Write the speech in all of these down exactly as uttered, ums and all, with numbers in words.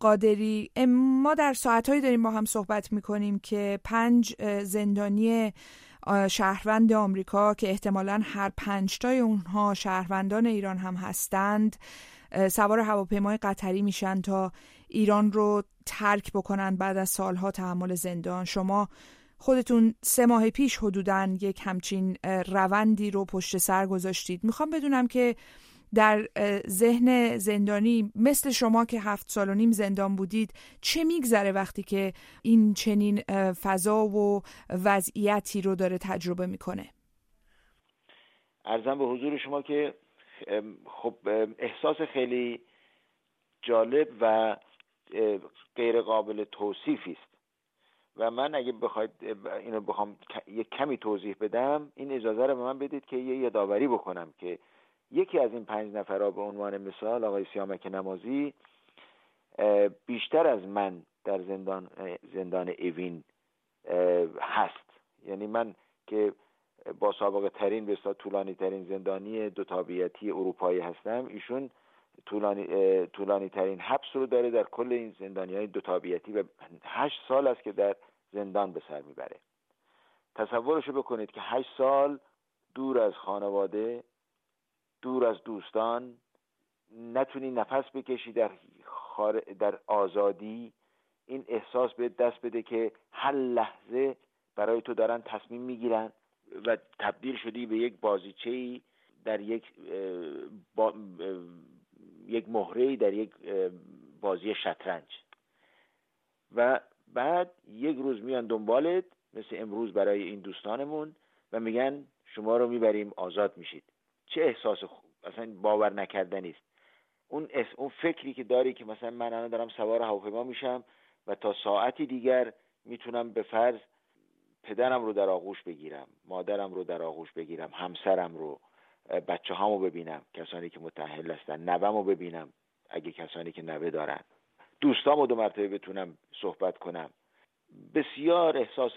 قادری، ما در ساعتهایی داریم با هم صحبت میکنیم که پنج زندانی شهروند آمریکا که احتمالاً هر پنج تای اونها شهروندان ایران هم هستند سوار هواپیمای قطری میشن تا ایران رو ترک بکنن بعد از سالها تحمل زندان. شما خودتون سه ماه پیش حدوداً یک همچین روندی رو پشت سر گذاشتید. میخوام بدونم که در ذهن زندانی مثل شما که هفت سال و نیم زندان بودید چه میگذره وقتی که این چنین فضا و وضعیتی رو داره تجربه میکنه؟ عرضم به حضور شما که خب احساس خیلی جالب و غیر قابل توصیفی است و من اگه بخواید اینو بخوام یک کمی توضیح بدم، این اجازه رو به من بدید که یه یادآوری بکنم که یکی از این پنج نفرها به عنوان مثال آقای سیامک نمازی بیشتر از من در زندان زندان اوین هست. یعنی من که با سابقه ترین به اصطلاح طولانی ترین زندانی دو تابعیتی اروپایی هستم، ایشون طولانی طولانی ترین حبس رو داره در کل این زندانی‌های دو تابعیتی و هشت سال است که در زندان به سر میبره. تصورشو بکنید که هشت سال دور از خانواده، دور از دوستان، نتونی نفس بکشی در خار... در آزادی. این احساس به دست بده که هر لحظه برای تو دارن تصمیم میگیرن و تبدیل شدی به یک بازیچه‌ای در یک با... یک مهره‌ای در یک بازی شطرنج و بعد یک روز میان دنبالت مثل امروز برای این دوستانمون و میگن شما رو میبریم آزاد میشید. چه احساس خوب، اصلا باور نکردنی است. اون اس... اون فکری که داری که مثلا من الان دارم سوار هواپیما میشم و تا ساعتی دیگر میتونم به فرض پدرم رو در آغوش بگیرم، مادرم رو در آغوش بگیرم، همسرم رو، بچه هامو ببینم، کسانی که متأهل هستن، نوه‌مو ببینم اگه کسانی که نوه دارن، دوستامو دو مرتبه بتونم صحبت کنم. بسیار احساس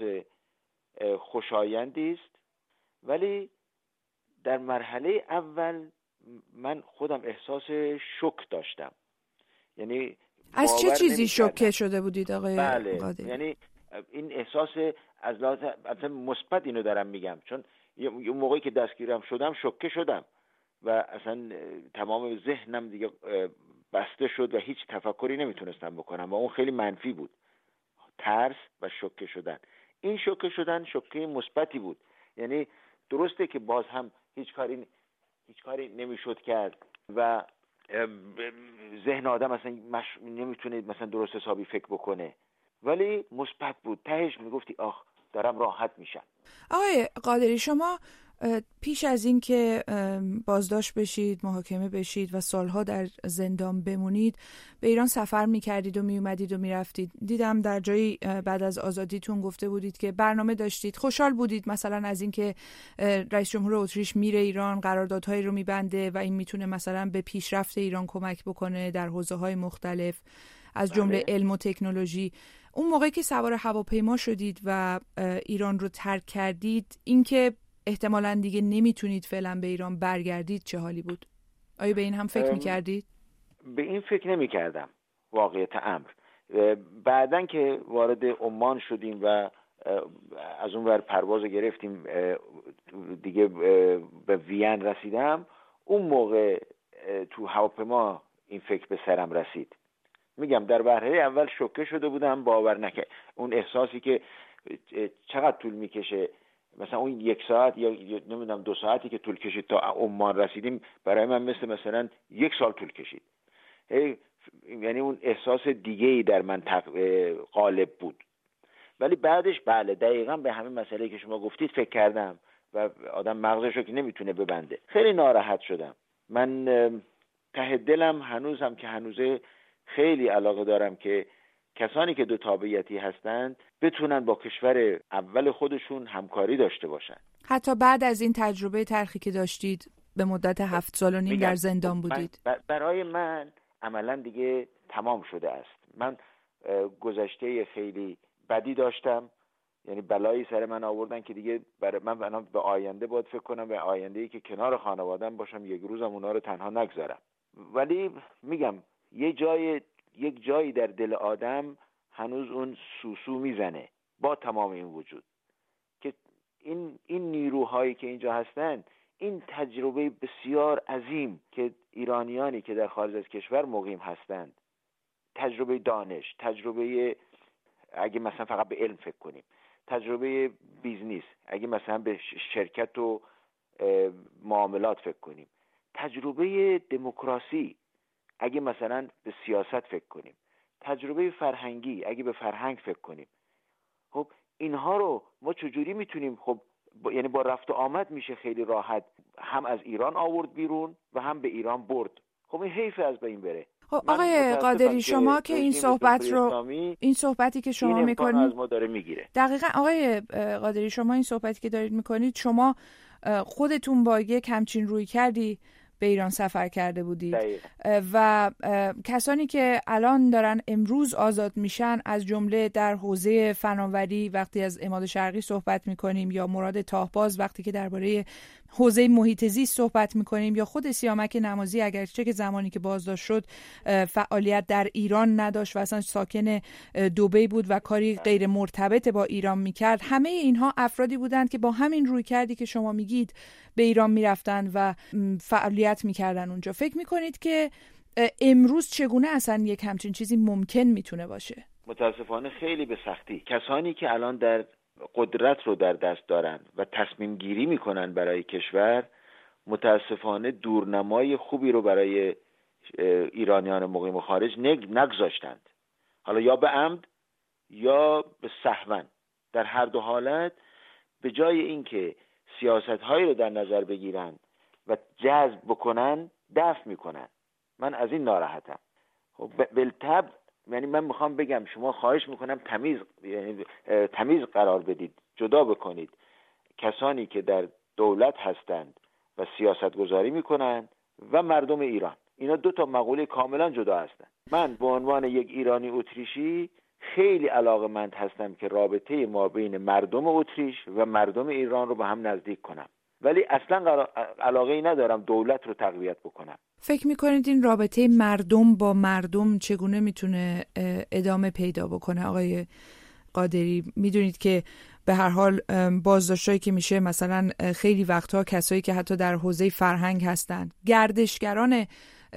خوشایندی است. ولی در مرحله اول من خودم احساس شوک داشتم. یعنی از چه چیزی شوکه شده بودید آقای بله. قادری؟ یعنی این احساس از لحاظ اصلا مثبت اینو دارم میگم، چون یه موقعی که دستگیرم شدم شوکه شدم و اصلا تمام ذهنم دیگه بسته شد و هیچ تفکری نمیتونستم بکنم و اون خیلی منفی بود. ترس و شوکه شدن. این شوکه شدن شوکه مثبتی بود. یعنی درسته که باز هم هیچ کاری هیچ کاری نمیشد کرد و ذهن آدم اصلا مش... نمیتونه مثلا درست حسابی فکر بکنه، ولی مثبت بود. تهش میگفتی آخ دارم راحت میشم. آقای قادری، شما پیش از این که بازداشت بشید، محاکمه بشید و سالها در زندان بمونید، به ایران سفر میکردید و میومدید و میرفتید. دیدم در جایی بعد از آزادیتون گفته بودید که برنامه داشتید، خوشحال بودید مثلا از این که رئیس جمهور اتریش میره ایران، قراردادهایی رو میبنده و این میتونه مثلا به پیشرفت ایران کمک بکنه در حوزه‌های مختلف از جمله علم و تکنولوژی. اون موقعی که سوار هواپیما شدید و ایران رو ترک کردید، اینکه احتمالاً دیگه نمیتونید فعلا به ایران برگردید، چه حالی بود؟ آیا به این هم فکر میکردید؟ به این فکر نمیکردم واقعیت امر. بعدن که وارد عمان شدیم و از اون ور پرواز گرفتیم دیگه به وین رسیدم، اون موقع تو هواپیما این فکر به سرم رسید. میگم در مرحله اول شوکه شده بودم، باور نکرد اون احساسی که چقدر طول میکشه، مثلا اون یک ساعت یا نمیدونم دو ساعتی که طول کشید تا عمان رسیدیم برای من مثل مثلا یک سال طول کشید. یعنی اون احساس دیگه‌ای در من غالب بود. ولی بعدش بله دقیقاً به همین مسئله که شما گفتید فکر کردم و آدم مغزشو که نمیتونه ببنده. خیلی ناراحت شدم. من ته دلم هنوزم که هنوزه خیلی علاقه دارم که کسانی که دو تابعیتی هستند بتونن با کشور اول خودشون همکاری داشته باشن. حتی بعد از این تجربه تلخی که داشتید به مدت هفت سال و نیم در زندان بودید. من برای من عملا دیگه تمام شده است. من گذشته خیلی بدی داشتم، یعنی بلایی سر من آوردن که دیگه برای من بنا به آینده باید فکر کنم، به آینده‌ای که کنار خانواده‌ام باشم، یک روزم اونا رو تنها نگذارم. ولی میگم یه جای یک جایی در دل آدم هنوز اون سوسو میزنه با تمام این وجود که این این نیروهایی که اینجا هستن، این تجربه بسیار عظیم که ایرانیانی که در خارج از کشور مقیم هستند، تجربه دانش، تجربه اگه مثلا فقط به علم فکر کنیم، تجربه بیزنس اگه مثلا به شرکت و معاملات فکر کنیم، تجربه دموکراسی اگه مثلا به سیاست فکر کنیم، تجربه فرهنگی اگه به فرهنگ فکر کنیم. خب اینها رو ما چجوری میتونیم، خب با یعنی با رفت و آمد میشه خیلی راحت هم از ایران آورد بیرون و هم به ایران برد. خب این حیف از بین بره. خب آقای قادری شما که این صحبت رو این صحبتی که شما میکنید از ما داره میگیره. دقیقاً آقای قادری شما این صحبتی که دارید میکنید، شما خودتون با یک همچین روی کردی به ایران سفر کرده بودید دقیقا. و کسانی که الان دارن امروز آزاد میشن، از جمله در حوزه فناوری وقتی از عماد شرقی صحبت میکنیم، یا مراد تاهباز وقتی که درباره حوزه محیط زیست صحبت میکنیم، یا خود سیامک نمازی اگرچه که زمانی که بازداشت شد فعالیت در ایران نداشت و اصلا ساکن دبی بود و کاری غیر مرتبط با ایران میکرد، همه اینها افرادی بودند که با همین روی کردی که شما میگید به ایران میرفتن و فعالیت میکردن اونجا. فکر میکنید که امروز چگونه اصلا یک همچین چیزی ممکن میتونه باشه؟ متاسفانه خیلی به سختی. کسانی که الان در قدرت رو در دست دارن و تصمیم گیری میکنن برای کشور، متاسفانه دورنمای خوبی رو برای ایرانیان مقیم خارج نگذاشتند، حالا یا به عمد یا به سهوا. در هر دو حالت به جای اینکه سیاست‌هایی رو در نظر بگیرن و جذب بکنن، دفع میکنن. من از این ناراحتم. خب بالطبع، یعنی من میخوام بگم شما خواهش میکنم تمیز یعنی تمیز قرار بدید، جدا بکنید کسانی که در دولت هستند و سیاست گذاری میکنن و مردم ایران. اینا دو تا مقوله کاملا جدا هستند. من به عنوان یک ایرانی اتریشی خیلی علاقه‌مند هستم که رابطه ما بین مردم اتریش و مردم ایران رو به هم نزدیک کنم، ولی اصلا علاقه ای ندارم دولت رو تقویت بکنم. فکر میکنید این رابطه مردم با مردم چگونه میتونه ادامه پیدا بکنه آقای قادری؟ میدونید که به هر حال بازداشتایی که میشه، مثلا خیلی وقتها کسایی که حتی در حوزه فرهنگ هستند، گردشگران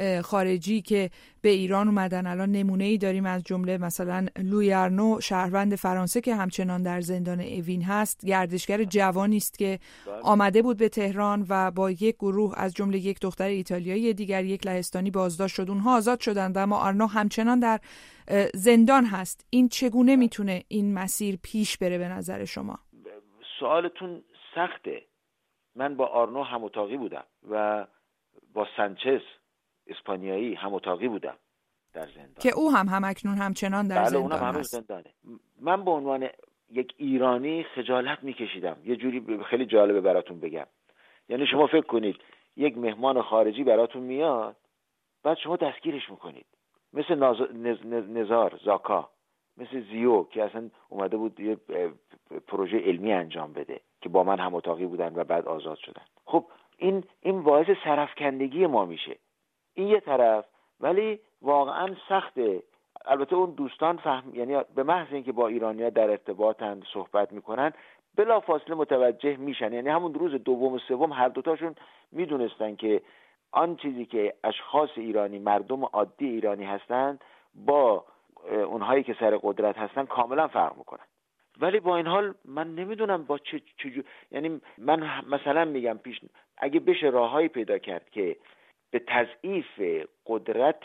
خارجی که به ایران اومدن، الان نمونه‌ای داریم از جمله مثلا لوی ارنو، شهروند فرانسه که همچنان در زندان اوین هست، گردشگر جوانی است که آمده بود به تهران و با یک گروه از جمله یک دختر ایتالیایی دیگر، یک لهستانی بازداشت شد. اونها آزاد شدند اما آرنو همچنان در زندان هست. این چگونه میتونه این مسیر پیش بره به نظر شما؟ سوالتون سخته. من با آرنو هم اتاقی بودم و با سانچز اسپانیایی هم اتاقی بودم در زندان، که او هم همکنون همچنان در زندان اونم هست. زندانه. من به عنوان یک ایرانی خجالت میکشیدم. یه جوری خیلی جالبه براتون بگم. یعنی شما فکر کنید یک مهمان خارجی براتون میاد، بعد شما دستگیرش میکنید، مثل ناز... نز... نزار زاکا، مثل زیو که اصلا اومده بود یه پروژه علمی انجام بده که با من هم اتاقی بودن و بعد آزاد شدن. خب این این باعث سرفکندگی ما میشه. این یه طرف، ولی واقعا سخته. البته اون دوستان فهم، یعنی به محض اینکه با ایرانی‌ها در ارتباطن، صحبت میکنن، بلا فاصله متوجه میشن. یعنی همون روز دوم و سوم هر دوتاشون میدونستن که آن چیزی که اشخاص ایرانی، مردم عادی ایرانی هستند، با اونهایی که سر قدرت هستن کاملا فرق میکنن. ولی با این حال من نمیدونم با چه چجور، یعنی من مثلا میگم پیش اگه بشه راههایی پیدا کرد که به تضعیف قدرت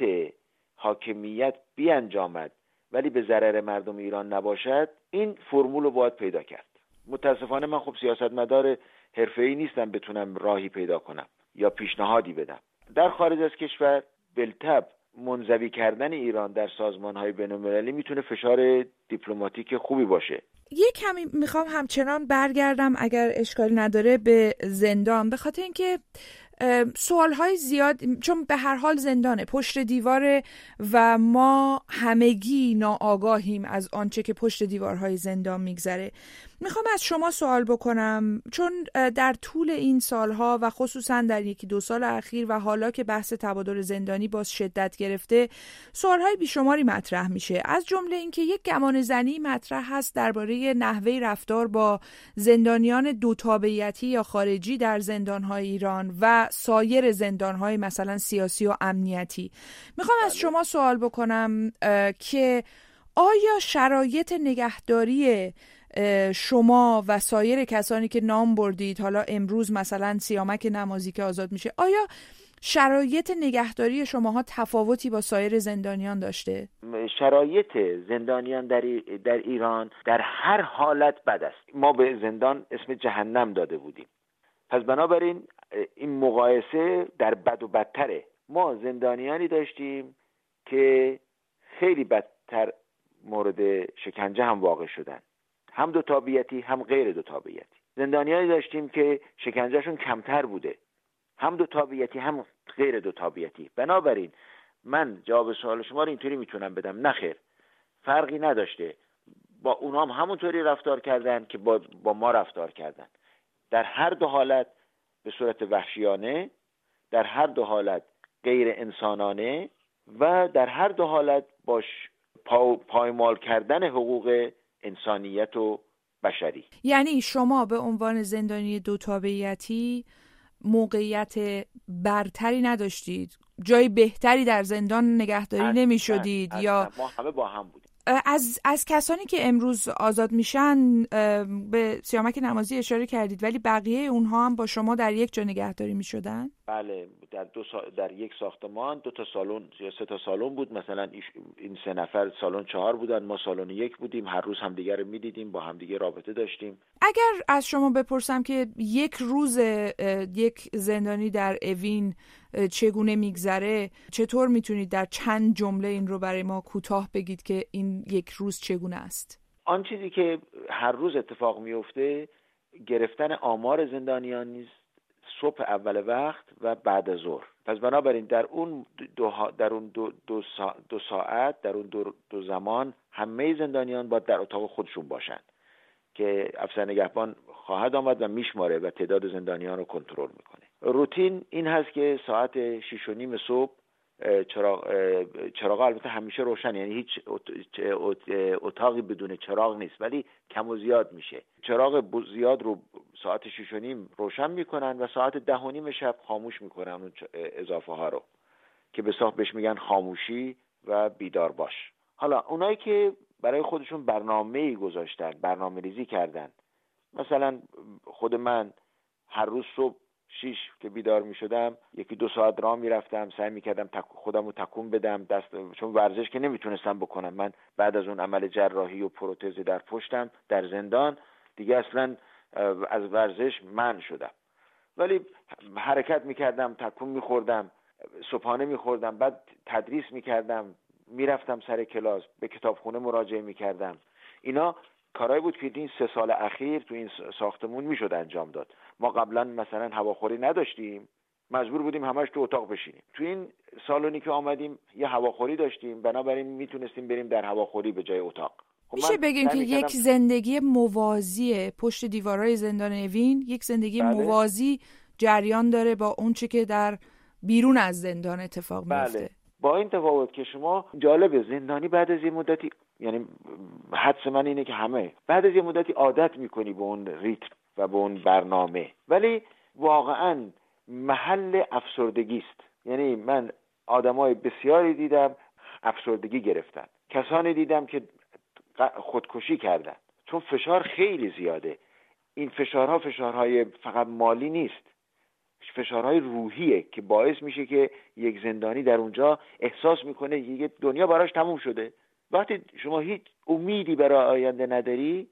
حاکمیت بیانجامد ولی به ضرر مردم ایران نباشد، این فرمول رو باید پیدا کرد. متاسفانه من خب سیاستمدار حرفه‌ای نیستم بتونم راهی پیدا کنم یا پیشنهادی بدم. در خارج از کشور بالطبع منزوی کردن ایران در سازمان‌های بین‌المللی میتونه فشار دیپلماتیک خوبی باشه. یه کمی میخوام همچنان برگردم اگر اشکالی نداره به زندان، به خاطر اینکه سوالهای زیاد، چون به هر حال زندانه، پشت دیواره و ما همگی ناآگاهیم از آنچه که پشت دیوارهای زندان میگذره. میخوام از شما سوال بکنم، چون در طول این سالها و خصوصا در یکی دو سال اخیر و حالا که بحث تبادل زندانی باز شدت گرفته، سوالهای بیشماری مطرح میشه، از جمله اینکه یک گمان زنی مطرح هست درباره نحوه رفتار با زندانیان دو تابعیتی یا خارجی در زندانهای ایران و سایر زندانهای مثلا سیاسی و امنیتی. میخوام از شما سوال بکنم که آیا شرایط نگهداری شما و سایر کسانی که نام بردید، حالا امروز مثلا سیامک نمازی که آزاد میشه، آیا شرایط نگهداری شماها تفاوتی با سایر زندانیان داشته؟ شرایط زندانیان در, ای... در ایران در هر حالت بد است. ما به زندان اسم جهنم داده بودیم، پس بنابراین این مقایسه در بد و بدتره. ما زندانیانی داشتیم که خیلی بدتر مورد شکنجه هم واقع شدن، هم دو تابعیتی هم غیر دو تابعیتی. زندانیانی داشتیم که شکنجهشون کمتر بوده، هم دو تابعیتی هم غیر دو تابعیتی. بنابراین من جواب سوال شما رو اینطوری میتونم بدم، نخیر، فرقی نداشته، با اونام هم همونطوری رفتار کردن که با, با ما رفتار کردن. در هر دو حالت به صورت وحشیانه، در هر دو حالت غیر انسانانه و در هر دو حالت باش پا، پایمال کردن حقوق انسانیت و بشری. یعنی شما به عنوان زندانی دو تابعیتی موقعیت برتری نداشتید؟ جای بهتری در زندان نگهداری نمی شدید؟ یا ما همه با هم بودیم. از از کسانی که امروز آزاد میشن به سیامک نمازی اشاره کردید، ولی بقیه اونها هم با شما در یک جا نگهداری میشدن؟ بله، در دو سا... در یک ساختمان دو تا سالن یا سه تا سالن بود. مثلا این سه نفر سالن چهار بودن، ما سالن یک بودیم، هر روز همدیگه رو میدیدیم، با همدیگه رابطه داشتیم. اگر از شما بپرسم که یک روز یک زندانی در اوین چگونه میگذره، چطور میتونید در چند جمله این رو برای ما کوتاه بگید که این یک روز چگونه است؟ آن چیزی که هر روز اتفاق میفته گرفتن آمار زندانیان نیست، صبح اول وقت و بعد از ظهر. پس بنابراین در اون دو در اون دو, دو, سا دو ساعت در اون دو, دو زمان همه زندانیان باید در اتاق خودشون باشن که افسر نگهبان خواهد آمد و میشماره و تعداد زندانیان رو کنترل میکنه. روتین این هست که ساعت شش و نیم صبح چراغ چراغ البته همیشه روشن، یعنی هیچ اتاقی بدون چراغ نیست، ولی کم و زیاد میشه. چراغ زیاد رو ساعت شش و نیم روشن میکنن و ساعت ده و نیم شب خاموش میکنن اون اضافه ها رو که به صاحب بهش میگن خاموشی و بیدار باش. حالا اونایی که برای خودشون برنامه‌ای گذاشتن، برنامه ریزی کردن، مثلا خود من هر روز صبح شیش که بیدار می شدم یکی دو ساعت راه می رفتم، سعی می کردم تک خودم رو تکون بدم، دست چون ورزش که نمیتونستم بکنم. من بعد از اون عمل جراحی و پروتز در پشتم در زندان دیگه اصلا از ورزش منع شدم، ولی حرکت می کردم، تکون می خوردم، صبحانه می خوردم، بعد تدریس می کردم، می رفتم سر کلاس، به کتابخونه مراجعه می کردم. اینا کارایی بود که این سه سال اخیر تو این ساختمون میشد انجام داد. ما قبلا مثلا هواخوری نداشتیم، مجبور بودیم همش تو اتاق بشینیم. تو این سالونی که آمدیم یه هواخوری داشتیم، بنابراین میتونستیم بریم در هواخوری به جای اتاق. خب میشه بگیم که یک زندگی موازی پشت دیوارهای زندان اوین، یک زندگی بله. موازی جریان داره با اون چه که در بیرون از زندان اتفاق میفته. بله. با این تفاوت که شما جالبه زندانی بعد از یه مدتی، یعنی حدس من اینه که همه بعد از یه مدتی عادت میکنی به اون ریتم و به اون برنامه، ولی واقعا محل افسردگی است. یعنی من آدمای بسیاری دیدم افسردگی گرفتن، کسانی دیدم که خودکشی کردن، چون فشار خیلی زیاده. این فشارها فشارهای فقط مالی نیست، فشارهای روحیه که باعث میشه که یک زندانی در اونجا احساس میکنه یه دنیا براش تموم شده. وقتی شما هیچ امیدی برای آینده نداری،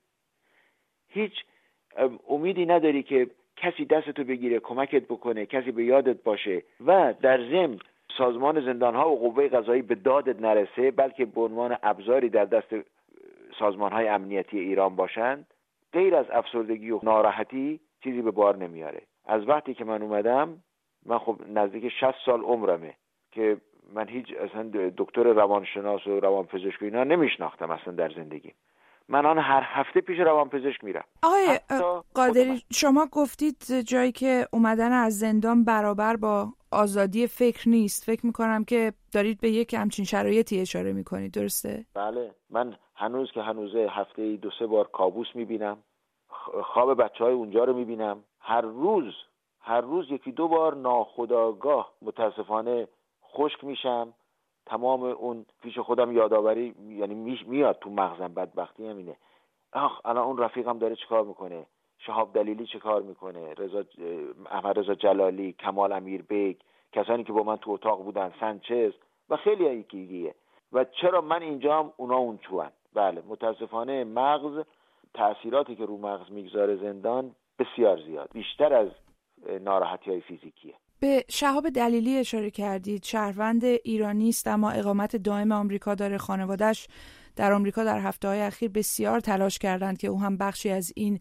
هیچ امیدی نداری که کسی دستتو بگیره کمکت بکنه، کسی به یادت باشه و در ضمن سازمان زندانها و قوه قضایی به دادت نرسه، بلکه به عنوان ابزاری در دست سازمان‌های امنیتی ایران باشند، غیر از افسردگی و ناراحتی چیزی به بار نمیاره. از وقتی که من اومدم، من خب نزدیک شصت سال عمرمه که من هیچ اصلا دکتر روانشناس و روانپزشک اینا نمیشناختم اصلا در زندگی. من آن هر هفته پیش روانپزشک میرم. آقای قادری، شما گفتید جایی که اومدن از زندان برابر با آزادی فکر نیست. فکر میکنم که دارید به یک همچین شرایطی اشاره میکنید، درسته؟ بله، من هنوز که هنوزه هفته دو سه بار کابوس میبینم، خواب بچه های اونجا رو میبینم، هر روز هر روز یکی دو بار ناخودآگاه متاسفانه خشک میشم. تمام اون پیش خودم یادآوری یعنی میاد تو مغزم. بدبختی همینه. آخ الان اون رفیقم داره چیکار میکنه، شهاب دلیلی چیکار میکنه، رضا احمد رضا جلالی، کمال امیر بیگ، کسانی که با من تو اتاق بودن، سانچز و خیلی دیگه. و چرا من اینجام اونا اون توان. بله متاسفانه مغز، تأثیراتی که رو مغز میگذاره زندان بسیار زیاد، بیشتر از ناراحتی‌های فیزیکیه. به شهاب دلیلی اشاره کردید. شهروند ایرانی است اما اقامت دائم آمریکا داره. خانواده‌اش در آمریکا در هفته‌های اخیر بسیار تلاش کردند که او هم بخشی از این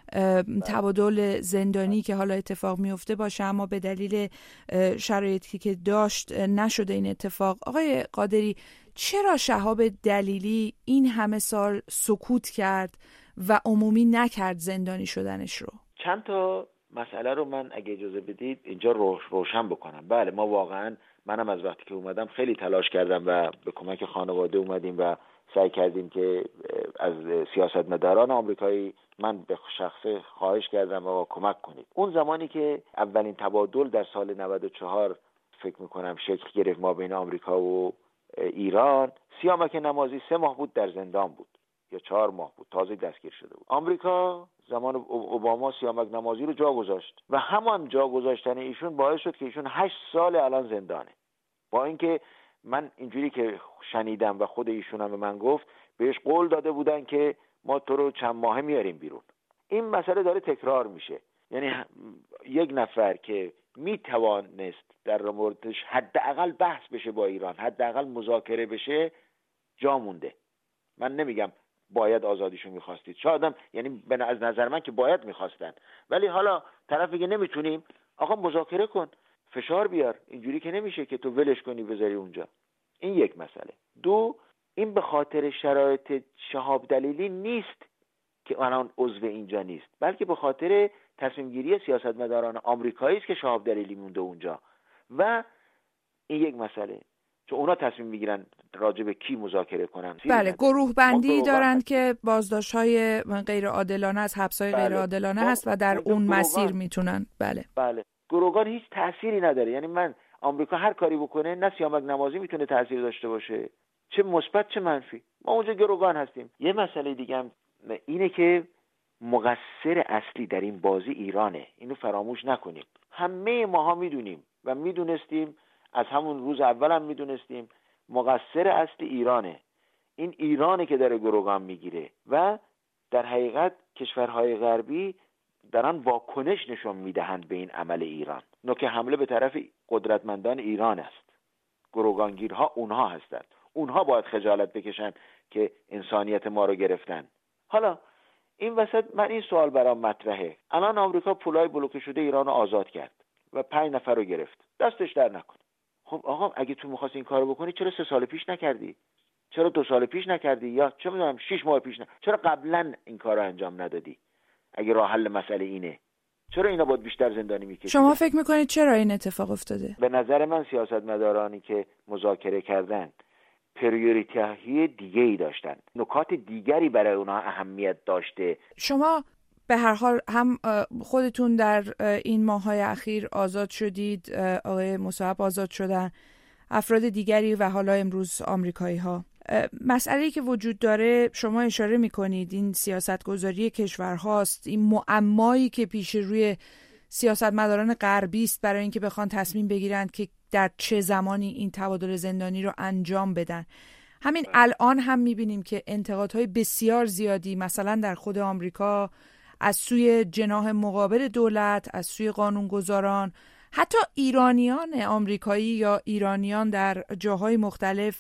تبادل زندانی که حالا اتفاق میفته باشه، اما به دلیل شرایطی که داشت نشده این اتفاق. آقای قادری، چرا شهاب دلیلی این همه سال سکوت کرد و عمومی نکرد زندانی شدنش رو؟ چند تا مسئله رو من اگه اجازه بدید اینجا روش روشن بکنم. بله ما واقعا، منم از وقتی که اومدم خیلی تلاش کردم و به کمک خانواده اومدیم و سعی کردیم که از سیاستمداران آمریکایی، من به شخصه خواهش کردم و کمک کنید. اون زمانی که اولین تبادل در سال نود و چهار فکر میکنم شکل گرفت ما بین آمریکا و ایران، سیامک نمازی سه ماه بود در زندان بود یا چهار ماه بود، تازه دستگیر شده بود. آمریکا زمان اوباما سیامک نمازی رو جا گذاشت و همان جا گذاشتن ایشون باعث شد که ایشون هشت سال الان زندانه. با اینکه من اینجوری که شنیدم و خود ایشون هم به من گفت، بهش قول داده بودن که ما تو رو چند ماه میاریم بیرون. این مسئله داره تکرار میشه. یعنی یک نفر که میتوانست در موردش حداقل بحث بشه با ایران، حداقل مذاکره بشه، جا مونده. من نمیگم باید آزادیشون میخواستید، شاید یعنی از نظر من که باید میخواستن، ولی حالا طرف میگه نمیتونیم، آقا مذاکره کن، فشار بیار. اینجوری که نمیشه که تو ولش کنی بذاری اونجا. این یک مسئله. دو، این به خاطر شرایط شهاب دلیلی نیست که الان عضو اینجا نیست، بلکه به خاطر تصمیم گیری سیاستمداران آمریکایی است که شهاب دلیلی مونده اونجا. و این یک مسئله، چون اونا تصمیم میگیرن راجع به کی مذاکره کنن. بله، گروه بندی دارند که بازداشت‌های غیر عادلانه از حبس‌های بله. غیر عادلانه هست و در اون مسیر میتونن. بله بله گروگان هیچ تأثیری نداره. یعنی من آمریکا هر کاری بکنه، نه سیامک نمازی میتونه تأثیر داشته باشه، چه مثبت چه منفی. ما اونجا گروگان هستیم. یه مسئله دیگه هم اینه که مقصر اصلی در این بازی ایرانه. اینو فراموش نکنیم. همه ماها میدونیم و میدونستیم، از همون روز اول هم میدونستیم مقصر اصلی ایرانه. این ایرانه که داره گروگان میگیره و در حقیقت کشورهای غربی دارن واکنش نشون میدهند به این عمل ایران. نوک حمله به طرف قدرتمندان ایران است. گروگانگیرها اونها هستند. اونها باید خجالت بکشن که انسانیت ما رو گرفتن. حالا این وسط من این سوال برام مطرحه. الان آمریکا پولای بلوکه شده ایران رو آزاد کرد و پنج نفر رو گرفت. دستش در نکن. خب آقا اگه تو می‌خواستی این کارو بکنی، چرا سه سال پیش نکردی؟ چرا دو سال پیش نکردی؟ یا چه می‌دونم شش ماه پیش نه؟ چرا قبلا این کارو انجام ندادی؟ اگه راه حل مسئله اینه، چرا اینا باید بیشتر زندانی می‌کشید؟ شما فکر می‌کنید چرا این اتفاق افتاده؟ به نظر من سیاستمدارانی که مذاکره کردن پریوریتی‌های دیگه‌ای داشتن، نکات دیگری برای اونها اهمیت داشته. شما به هر حال هم خودتون در این ماه‌های اخیر آزاد شدید، آقای مصعب آزاد شدن، افراد دیگری و حالا امروز آمریکایی‌ها. مسئله‌ای که وجود داره، شما اشاره می‌کنید، این سیاستگذاری کشورهاست، این معمایی که پیش روی سیاستمداران غربی است برای اینکه بخوان تصمیم بگیرند که در چه زمانی این تبادل زندانی رو انجام بدن. همین الان هم می‌بینیم که انتقادهای بسیار زیادی مثلا در خود آمریکا از سوی جناح مقابل دولت، از سوی قانونگذاران، حتی ایرانیان آمریکایی یا ایرانیان در جاهای مختلف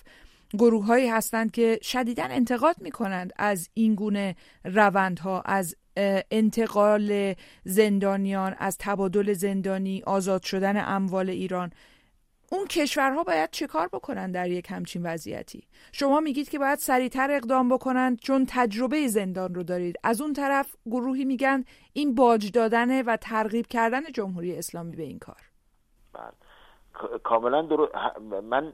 گروه‌هایی هستند که شدیداً انتقاد می‌کنند از این گونه روندها، از انتقال زندانیان، از تبادل زندانی، آزاد شدن اموال ایران. اون کشورها باید چه کار بکنن در یک همچین وضعیتی؟ شما میگید که باید سریعتر اقدام بکنن چون تجربه زندان رو دارید. از اون طرف گروهی میگن این باج دادن و ترغیب کردن جمهوری اسلامی به این کار. بله کاملا درست. من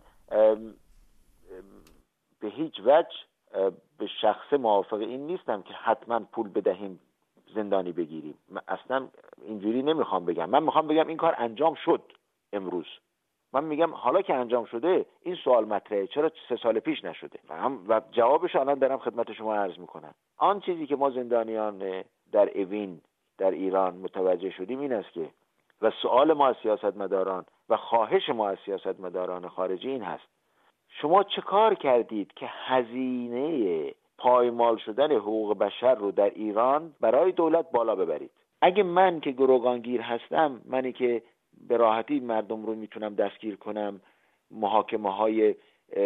به هیچ وجه به شخص موافق این نیستم که حتما پول بدهیم زندانی بگیریم. من اصلا اینجوری نمیخوام بگم. من میخوام بگم این کار انجام شد امروز. من میگم حالا که انجام شده این سوال مطرحه چرا سه سال پیش نشده؟ و جوابش الان دارم خدمت شما عرض میکنم. آن چیزی که ما زندانیان در اوین در ایران متوجه شدیم این است که و سوال ما از سیاستمداران و خواهش ما از سیاستمداران خارجی این هست شما چه کار کردید که هزینه پایمال شدن حقوق بشر رو در ایران برای دولت بالا ببرید؟ اگه من که گروگانگیر هستم، منی که به راحتی مردم رو میتونم دستگیر کنم، محاکمه های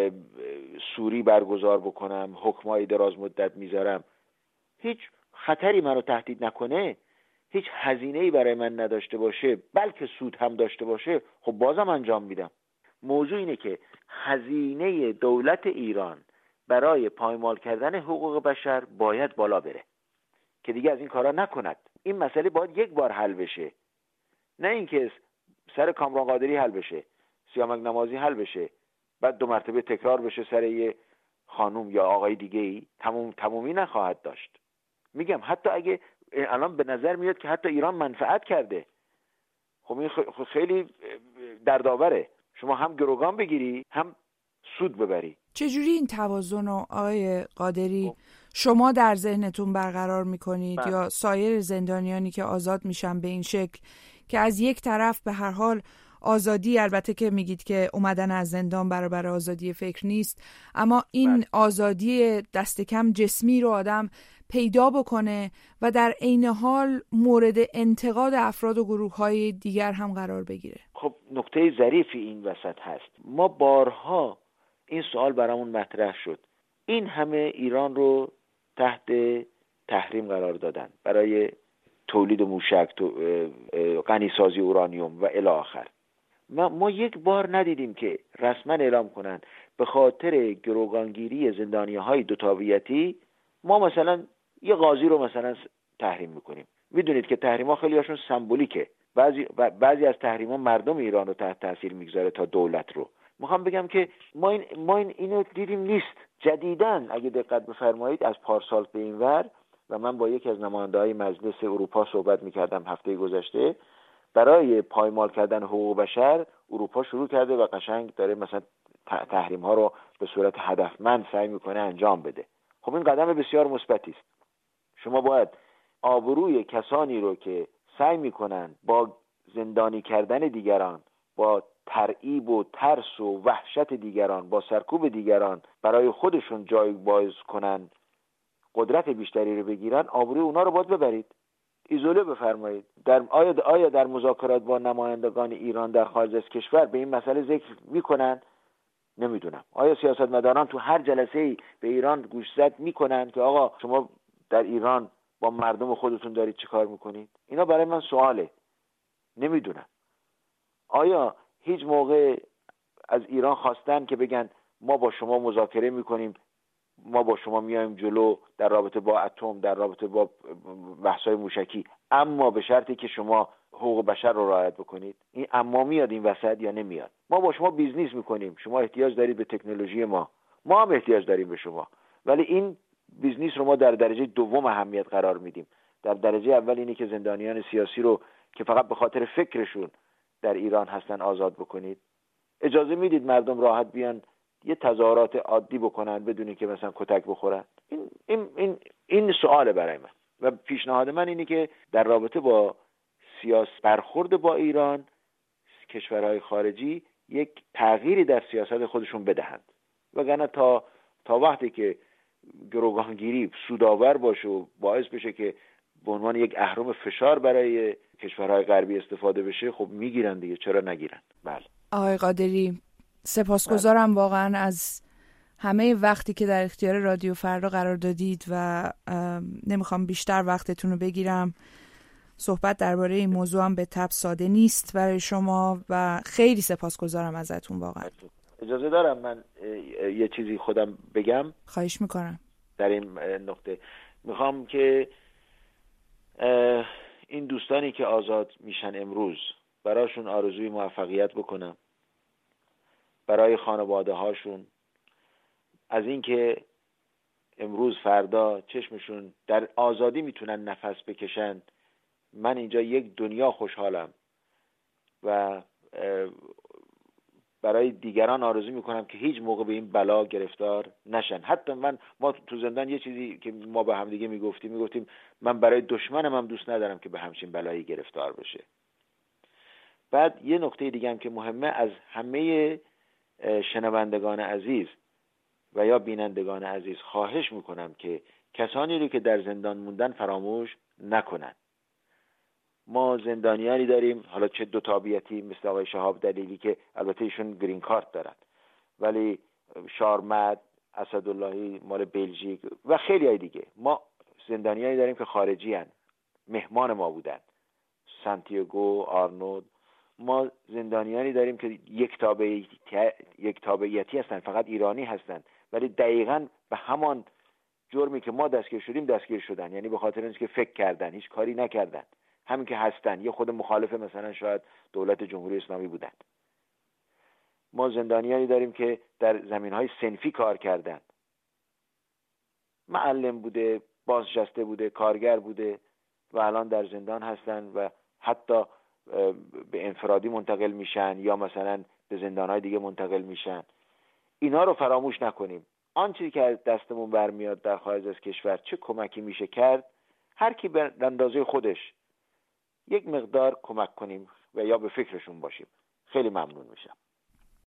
سوری برگزار بکنم، حکمای دراز مدت میذارم، هیچ خطری منو تهدید نکنه، هیچ هزینه‌ای برای من نداشته باشه، بلکه سود هم داشته باشه، خب بازم انجام میدم. موضوع اینه که هزینه دولت ایران برای پایمال کردن حقوق بشر باید بالا بره که دیگه از این کارا نکند. این مسئله باید یک بار حل بشه، نه اینکه سر کامران قادری حل بشه، سیامک نمازی حل بشه، بعد دو مرتبه تکرار بشه سر یه خانوم یا آقای دیگه ای. تموم تمومی نخواهد داشت. میگم حتی اگه الان به نظر میاد که حتی ایران منفعت کرده، خب این خیلی دردآوره. شما هم گروگان بگیری هم سود ببری. چجوری این توازن رو آقای قادری شما در ذهنتون برقرار میکنید من. یا سایر زندانیانی که آزاد میشن به این شکل که از یک طرف به هر حال آزادی، البته که میگید که اومدن از زندان برابر آزادی فکر نیست، اما این من. آزادی دست کم جسمی رو آدم پیدا بکنه و در عین حال مورد انتقاد افراد و گروه‌های دیگر هم قرار بگیره. خب نکته ظریفی این وسط هست. ما بارها این سوال برامون مطرح شد. این همه ایران رو تحت تحریم قرار دادن برای تولید موشک، غنیسازی اورانیوم و الی آخر. ما, ما یک بار ندیدیم که رسما اعلام کنن به خاطر گروگانگیری زندانی‌های دو تابعیتی ما مثلا یه قاضی رو مثلا تحریم میکنیم. میدونید که تحریم‌ها خیلی هاشون سمبولیکه. بعضی بعضی از تحریم‌ها مردم ایران رو تحت تاثیر میگذاره تا دولت رو. میخوام بگم که ما این ما این اینو دیدیم نیست. جدیداً اگه دقت بفرمایید از پارسال به این ور و من با یکی از نماینده‌های مجلس اروپا صحبت میکردم هفته گذشته، برای پایمال کردن حقوق بشر اروپا شروع کرده و قشنگ داره مثلا تحریم‌ها رو به صورت هدفمند سعی میکنه انجام بده. خب این قدم بسیار مثبتی است. شما باید آبروی کسانی رو که سعی میکنن با زندانی کردن دیگران، با ترعیب و ترس و وحشت دیگران، با سرکوب دیگران برای خودشون جای باز کنن، قدرت بیشتری رو بگیرن، آبروی اونا رو باید ببرید، ایزوله بفرمایید. در آیا آیا در مذاکرات با نمایندگان ایران در خارج از کشور به این مسئله ذکر میکنن؟ نمیدونم. آیا سیاستمداران تو هر جلسه‌ای به ایران گوشزد میکنن که آقا شما در ایران با مردم خودتون دارید چی کار میکنید؟ اینا برای من سواله. نمیدونم. آیا هیچ موقع از ایران خواستن که بگن ما با شما مذاکره میکنیم، ما با شما میایم جلو در رابطه با اتم، در رابطه با بحث‌های موشکی، اما به شرطی که شما حقوق بشر رو رعایت بکنید؟ این اما میاد این وسط یا نمیاد؟ ما با شما بیزنس میکنیم، شما احتیاج دارید به تکنولوژی ما، ما هم احتیاج داریم به شما، ولی این بیزنس رو ما در درجه دوم اهمیت قرار میدیم. در درجه اول اینه که زندانیان سیاسی رو که فقط به خاطر فکرشون در ایران هستن آزاد بکنید. اجازه میدید مردم راحت بیان یه تظاهرات عادی بکنن بدون که مثلا کتک بخورن؟ این این این این سواله برای من و پیشنهاد من اینه که در رابطه با سیاست برخورد با ایران کشورهای خارجی یک تغییری در سیاست خودشون بدهند، وگرنه تا تا وقتی که گروگانگیری سودآور باشه و باعث بشه که به عنوان یک اهرم فشار برای کشورهای غربی استفاده بشه، خب میگیرن دیگه، چرا نگیرن؟ بله. آقای قادری، سپاسگزارم واقعا از همه وقتی که در اختیار رادیو فردا قرار دادید و نمیخوام بیشتر وقتتون رو بگیرم. صحبت درباره این موضوع هم به طب ساده نیست برای شما و خیلی سپاسگزارم ازتون واقعا. اجازه دارم من یه چیزی خودم بگم؟ خواهش میکنم. در این نقطه میخوام که این دوستانی که آزاد میشن امروز براشون آرزوی موفقیت بکنم، برای خانواده هاشون، از اینکه امروز فردا چشمشون در آزادی میتونن نفس بکشن. من اینجا یک دنیا خوشحالم و برای دیگران آرزو میکنم که هیچ موقع به این بلا گرفتار نشن. حتی من ما تو زندان یه چیزی که ما به هم دیگه میگفتیم میگفتیم من برای دشمنم هم دوست ندارم که به همچین بلایی گرفتار بشه. بعد یه نکته دیگه هم که مهمه، از همه شنوندگان عزیز و یا بینندگان عزیز خواهش میکنم که کسانی رو که در زندان موندن فراموش نکنن. ما زندانیانی داریم، حالا چه دو تابعیتی مثل آقای شهاب دلیلی که البته ایشون گرین کارت دارن، ولی شارمد، اسداللهی مال بلژیک و خیلی های دیگه. ما زندانیانی داریم که خارجی هن، مهمان ما بودن، سانتیاگو، آرنولد. ما زندانیانی داریم که یک تابعیتی یک تابعیتی هستن، فقط ایرانی هستن، ولی دقیقاً به همان جرمی که ما دستگیر شدیم دستگیر شدن، یعنی به خاطر اینکه فکر کردن، هیچ کاری نکردن، همین که هستن، یه خود مخالف مثلا شاید دولت جمهوری اسلامی بودن. ما زندانیانی داریم که در زمینهای صنفی کار کردن، معلم بوده، بازنشسته بوده، کارگر بوده و الان در زندان هستن و حتی به انفرادی منتقل میشن یا مثلا به زندانهای دیگه منتقل میشن. اینا رو فراموش نکنیم. آن چیزی که از دستمون برمیاد در خارج از کشور چه کمکی میشه کرد، هر کی به اندازه خودش یک مقدار کمک کنیم و یا به فکرشون باشیم. خیلی ممنون میشم.